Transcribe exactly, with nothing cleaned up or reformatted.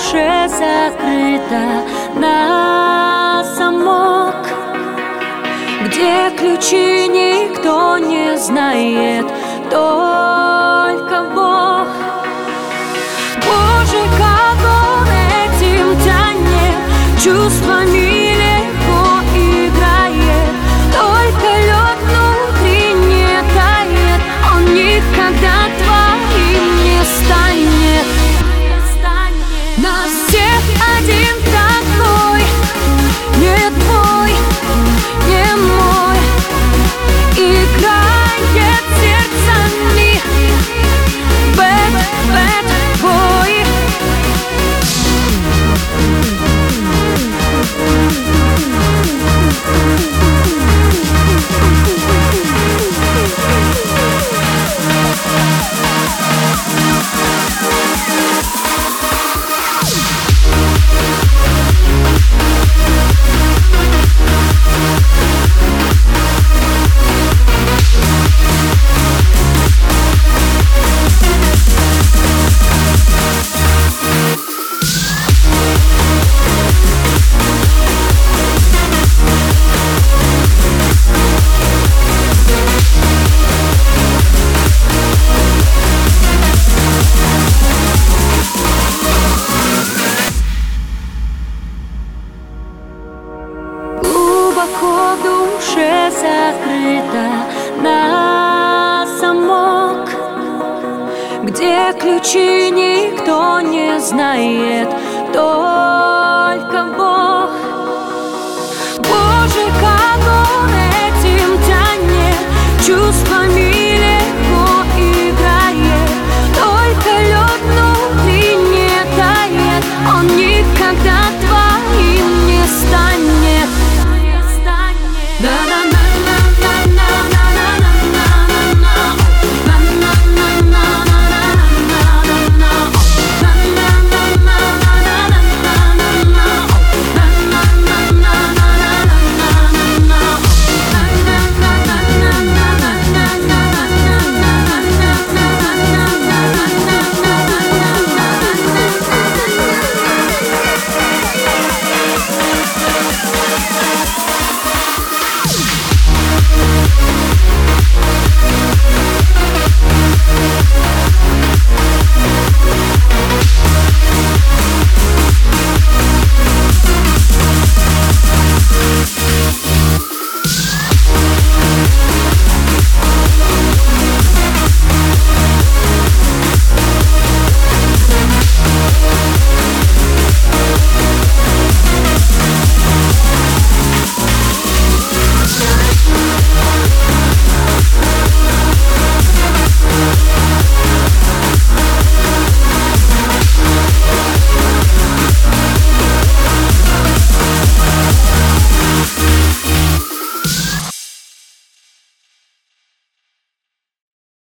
душе закрыта на замок, где ключи никто не знает, только Бог. Боже, как Он этим тянет, чувствами легко играет, только лед внутри не тает, Он никогда твоим не станет. Нас всех один такой, не твой, не мой, играет сердцами bad, bad boy. Глубоко в душе закрыта на замок, где ключи никто не знает, только